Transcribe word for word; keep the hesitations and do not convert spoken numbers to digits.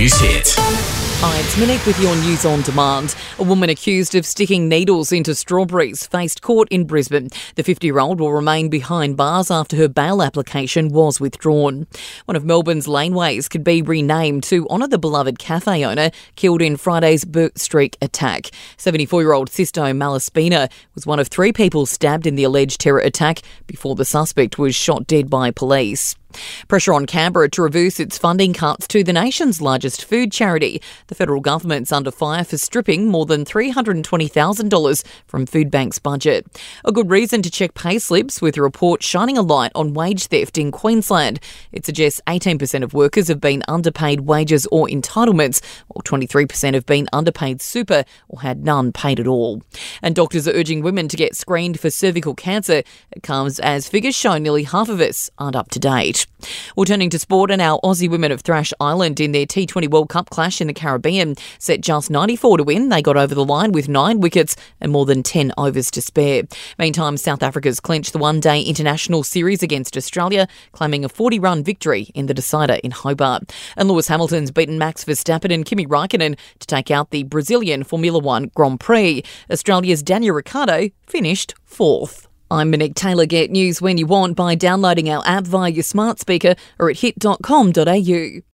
News Hit. Hi, it's Monique with your News on Demand. A woman accused of sticking needles into strawberries faced court in Brisbane. The fifty-year-old will remain behind bars after her bail application was withdrawn. One of Melbourne's laneways could be renamed to honour the beloved cafe owner killed in Friday's Bourke Street attack. seventy-four-year-old Sisto Malaspina was one of three people stabbed in the alleged terror attack before the suspect was shot dead by police. Pressure on Canberra to reverse its funding cuts to the nation's largest food charity. The federal government's under fire for stripping more than three hundred twenty thousand dollars from Foodbank's budget. A good reason to check pay slips, with a report shining a light on wage theft in Queensland. It suggests eighteen percent of workers have been underpaid wages or entitlements, while twenty-three percent have been underpaid super or had none paid at all. And doctors are urging women to get screened for cervical cancer. It comes as figures show nearly half of us aren't up to date. Well, turning to sport, and our Aussie women of Thrash Island in their T twenty World Cup clash in the Caribbean set just ninety-four to win. They got over the line with nine wickets and more than ten overs to spare. Meantime, South Africa's clinched the one-day international series against Australia, claiming a forty-run victory in the decider in Hobart. And Lewis Hamilton's beaten Max Verstappen and Kimi Raikkonen to take out the Brazilian Formula One Grand Prix. Australia's Daniel Ricciardo finished fourth. I'm Monique Taylor. Get news when you want by downloading our app via your smart speaker or at hit dot com dot a u.